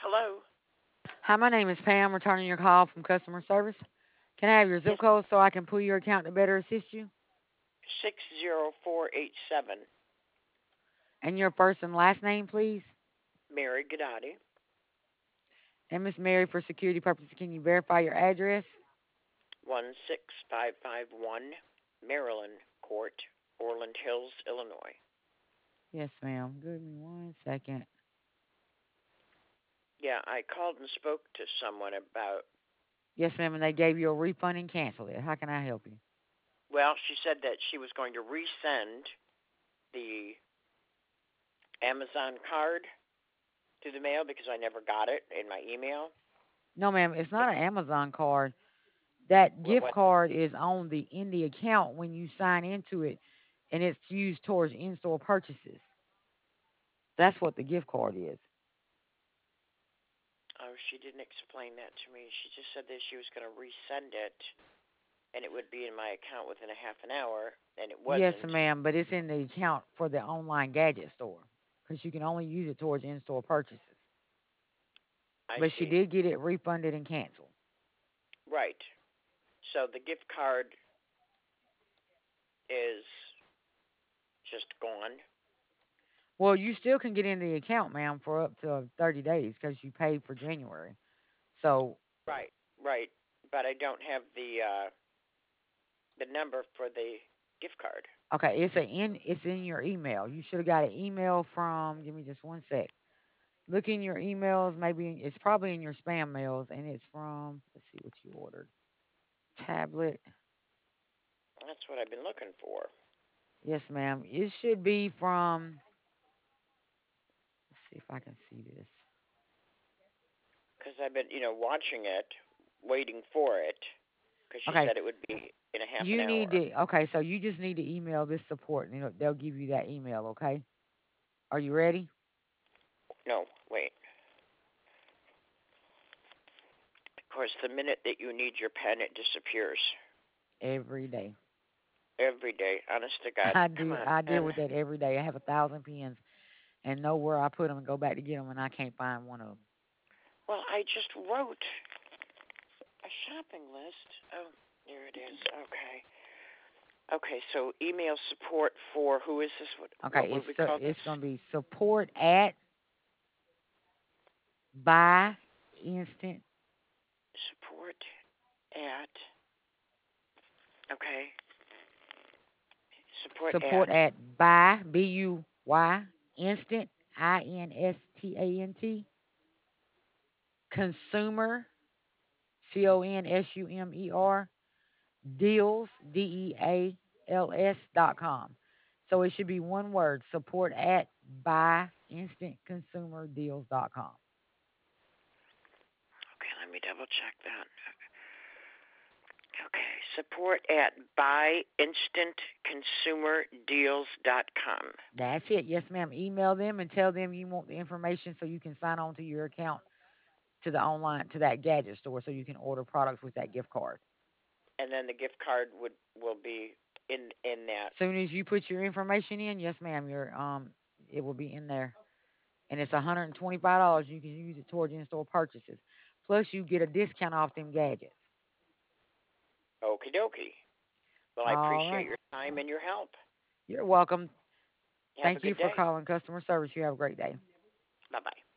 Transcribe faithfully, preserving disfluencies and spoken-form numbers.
Hello. Hi, my name is Pam, returning your call from customer service. Can I have your zip Yes, code so I can pull your account to better assist you? six zero four eight seven. And your first and last name, please? Mary Gadati, And Miss Mary, for security purposes, can you verify your address? one six five five one Maryland Court, Orland Hills, Illinois. Yes, ma'am. Give me one second. Yeah, I called and spoke to someone about. Yes, ma'am, and they gave you a refund and canceled it. How can I help you? Well, she said that she was going to resend the Amazon card to the mail because I never got it in my email. No, ma'am, it's not an Amazon card. That What? gift What? card is on the in the account when you sign into it, and it's used towards in-store purchases. That's what the gift card is. Oh, she didn't explain that to me. She just said that she was going to resend it, and it would be in my account within a half an hour, and it Yes, wasn't. ma'am, but it's in the account for the online gadget store because you can only use it towards in-store purchases. I But she see. did get it refunded and canceled. Right. So the gift card is just gone. Well, you still can get in the account, ma'am, for up to thirty days because you paid for January. So, Right. Right. But I don't have the uh, the number for the gift card. okay, it's a in it's in your email. You should have got an email from. Give me just one sec. Look in your emails. Maybe it's probably in your spam mails, and it's from. Let's see what you ordered. Tablet. That's what I've been looking for. Yes, ma'am. It should be from. Let's see if I can see this. Because I've been, you know, watching it, waiting for it, because she Okay, said it would be in a half an you need hour. to, okay, so you just need to email this support and it'll- they'll give you that email, okay? Are you ready? No, wait. Of course, the minute that you need your pen, it disappears. Every day. Every day. Honest to God. I Come do, on, I deal pen. with that every day. I have a thousand pens and know where I put them and go back to get them and I can't find one of them. Well, I just wrote a shopping list. Oh, here it is. Okay. Okay, so email support for who is this? What what Okay, would it's, we su- call this? it's going to be support at buy instant, Support at okay. Support support at at buy, B U Y, instant, I N S T A N T, consumer, C O N S U M E R, deals, D E A L S dot com. So it should be one word, support at buy instant consumer deals dot com. okay. Let me double check that. Okay, support at buy instant consumer deals dot com. That's it. Yes, ma'am. Email them and tell them you want the information so you can sign on to your account to the online to that gadget store so you can order products with that gift card. And then the gift card would will be in in that. Soon as you put your information in, yes, ma'am, your um it will be in there. And it's one hundred twenty-five dollars. You can use it towards in-store purchases. Plus you get a discount off them gadgets. Okie dokie. Well, I All appreciate right. your time and your help. You're welcome. Have a Thank you good for day. calling customer service. You have a great day. Bye bye.